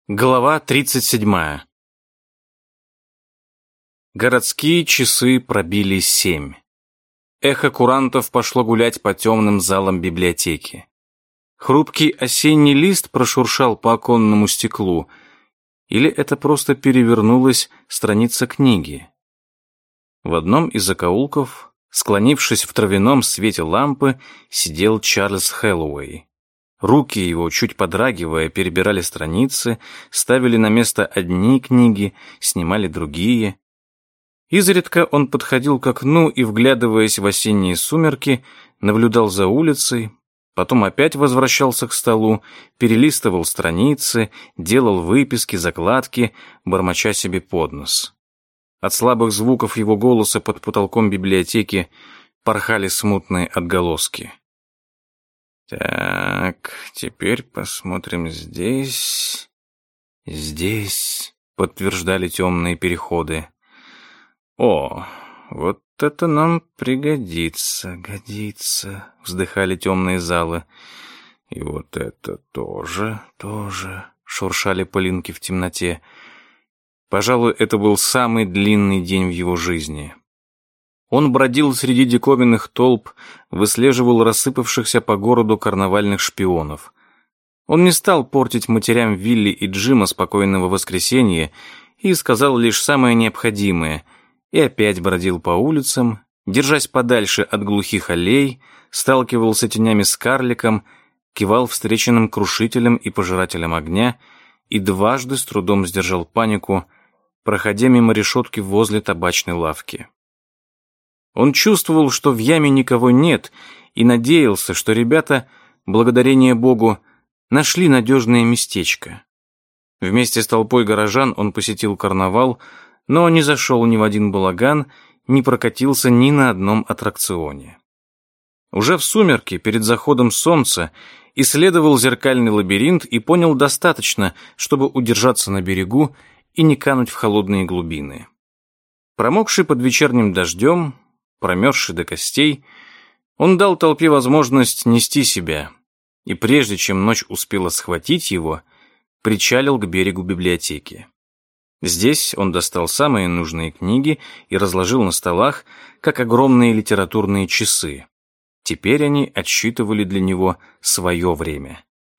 Глава 37. Городские часы пробили 7. Эхо курантов пошло гулять по темным залам библиотеки. Хрупкий осенний лист прошуршал по оконному стеклу, или это просто перевернулась страница книги. В одном из закоулков, склонившись в травяном свете лампы, сидел Чарльз Хэллоуэй. Руки его, чуть подрагивая, перебирали страницы, ставили на место одни книги, снимали другие. Изредка он подходил к окну и, вглядываясь в осенние сумерки, наблюдал за улицей, потом опять возвращался к столу, перелистывал страницы, делал выписки, закладки, бормоча себе под нос. От слабых звуков его голоса под потолком библиотеки порхали смутные отголоски. «Так, теперь посмотрим здесь...» «Здесь...» — подтверждали темные переходы. «О, вот это нам пригодится, годится», — вздыхали темные залы. «И вот это тоже...» — шуршали пылинки в темноте. Пожалуй, это был самый длинный день в его жизни. Он бродил среди диковинных толп, выслеживал рассыпавшихся по городу карнавальных шпионов. Он не стал портить матерям Вилли и Джима спокойного воскресенья и сказал лишь самое необходимое, и опять бродил по улицам, держась подальше от глухих аллей, сталкивался тенями с карликом, кивал встреченным крушителям и пожирателям огня и дважды с трудом сдержал панику, проходя мимо решетки возле табачной лавки. Он чувствовал, что в яме никого нет, и надеялся, что ребята, благодарение Богу, нашли надежное местечко. Вместе с толпой горожан он посетил карнавал, но не зашел ни в один балаган, не прокатился ни на одном аттракционе. Уже в сумерки, перед заходом солнца, исследовал зеркальный лабиринт и понял достаточно, чтобы удержаться на берегу и не кануть в холодные глубины. Промокший под вечерним дождем, промерзший до костей, он дал толпе возможность нести себя, и прежде чем ночь успела схватить его, причалил к берегу библиотеки. Здесь он достал самые нужные книги и разложил на столах, как огромные литературные часы. Теперь они отсчитывали для него свое время.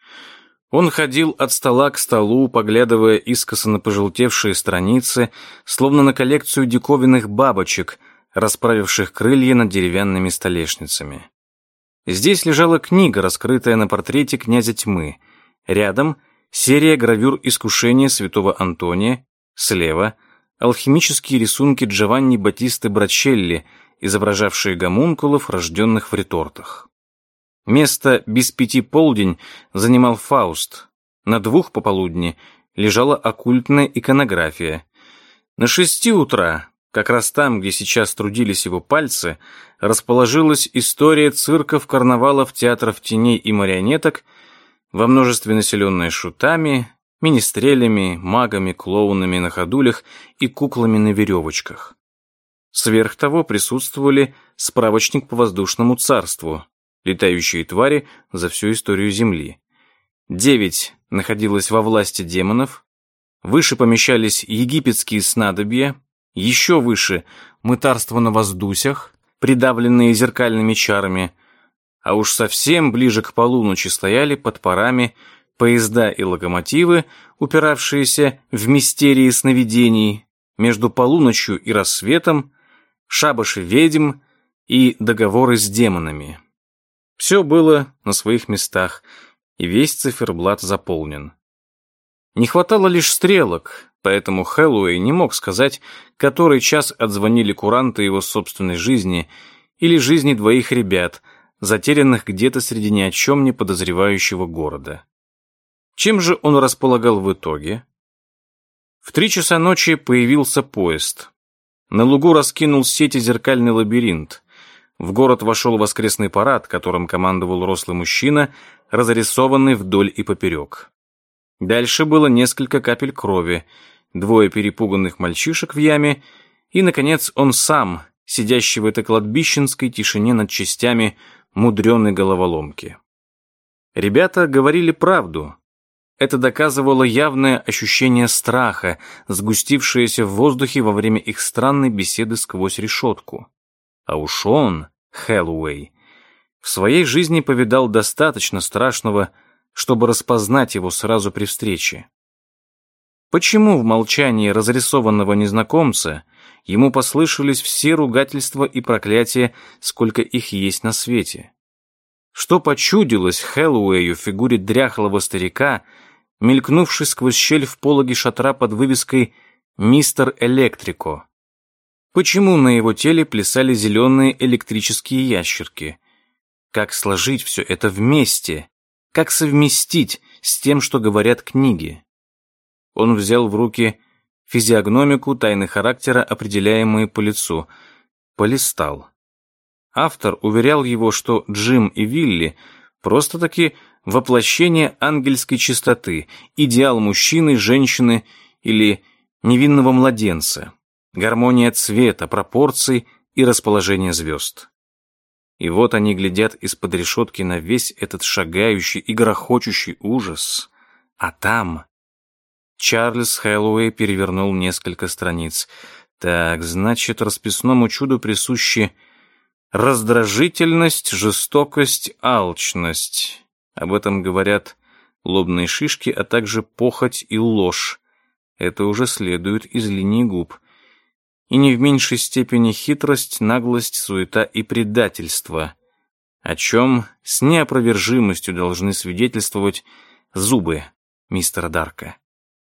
Он ходил от стола к столу, поглядывая искоса на пожелтевшие страницы, словно на коллекцию диковинных бабочек, расправивших крылья над деревянными столешницами. Здесь лежала книга, раскрытая на портрете князя тьмы. Рядом серия гравюр искушения святого Антония, слева алхимические рисунки Джованни Баттисты Брачелли, изображавшие гомункулов, рожденных в ретортах. Место без 5:30 занимал Фауст. На 2 пополудни лежала оккультная иконография. На 6 утра, как раз там, где сейчас трудились его пальцы, расположилась история цирков, карнавалов, театров теней и марионеток, во множестве населенная шутами, министрелями, магами, клоунами на ходулях и куклами на веревочках. Сверх того присутствовали справочник по воздушному царству, летающие твари за всю историю Земли. 9 находилось во власти демонов, выше помещались египетские снадобья, еще выше мытарство на воздусях, придавленные зеркальными чарами, а уж совсем ближе к полуночи стояли под парами поезда и локомотивы, упиравшиеся в мистерии сновидений, между полуночью и рассветом, шабаши ведьм и договоры с демонами. Все было на своих местах, и весь циферблат заполнен. Не хватало лишь стрелок, поэтому Хэллоуэй не мог сказать, который час отзвонили куранты его собственной жизни или жизни 2 ребят, затерянных где-то среди ни о чем не подозревающего города. Чем же он располагал в итоге? В 3 часа ночи появился поезд. На лугу раскинул сети зеркальный лабиринт. В город вошел воскресный парад, которым командовал рослый мужчина, разрисованный вдоль и поперек. Дальше было несколько капель крови, 2 перепуганных мальчишек в яме и, наконец, он сам, сидящий в этой кладбищенской тишине над частями мудреной головоломки. Ребята говорили правду. Это доказывало явное ощущение страха, сгустившееся в воздухе во время их странной беседы сквозь решетку. А уж он, Хэллоуэй, в своей жизни повидал достаточно страшного, чтобы распознать его сразу при встрече. Почему в молчании разрисованного незнакомца ему послышались все ругательства и проклятия, сколько их есть на свете? Что почудилось Хэллоуэю в фигуре дряхлого старика, мелькнувший сквозь щель в пологе шатра под вывеской «Мистер Электрико»? Почему на его теле плясали зеленые электрические ящерки? Как сложить все это вместе? Как совместить с тем, что говорят книги? Он взял в руки физиогномику тайны характера, определяемые по лицу, полистал. Автор уверял его, что Джим и Вилли просто-таки воплощение ангельской чистоты, идеал мужчины, женщины или невинного младенца, гармония цвета, пропорций и расположения звезд. И вот они глядят из-под решетки на весь этот шагающий и грохочущий ужас, а там... Чарльз Хэллоуэй перевернул несколько страниц. Так, значит, расписному чуду присущи раздражительность, жестокость, алчность. Об этом говорят лобные шишки, а также похоть и ложь. Это уже следует из линии губ. И не в меньшей степени хитрость, наглость, суета и предательство, о чем с неопровержимостью должны свидетельствовать зубы мистера Дарка.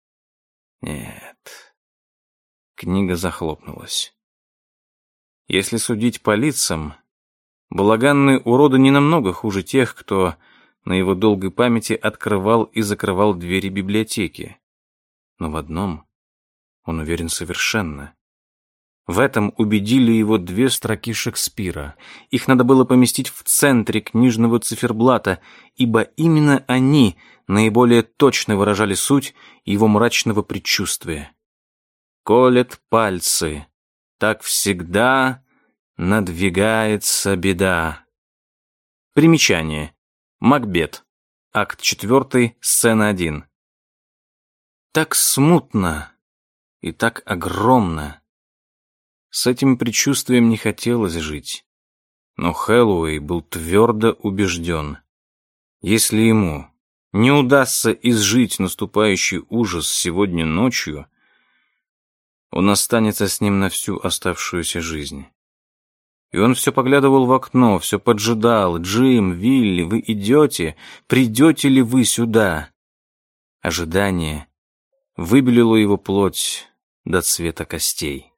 Нет. Книга захлопнулась. Если судить по лицам, балаганные уроды не намного хуже тех, кто на его долгой памяти открывал и закрывал двери библиотеки. Но в одном он уверен совершенно. В этом убедили его 2 строки Шекспира. Их надо было поместить в центре книжного циферблата, ибо именно они наиболее точно выражали суть его мрачного предчувствия. «Колет пальцы, так всегда надвигается беда». Примечание. Макбет. Акт 4, сцена 1. Так смутно и так огромно. С этим предчувствием не хотелось жить. Но Хэллоуэй был твердо убежден. Если ему не удастся изжить наступающий ужас сегодня ночью, он останется с ним на всю оставшуюся жизнь. И он все поглядывал в окно, все поджидал. «Джим, Вилли, вы идете? Придете ли вы сюда?» Ожидание выбелило его плоть до цвета костей.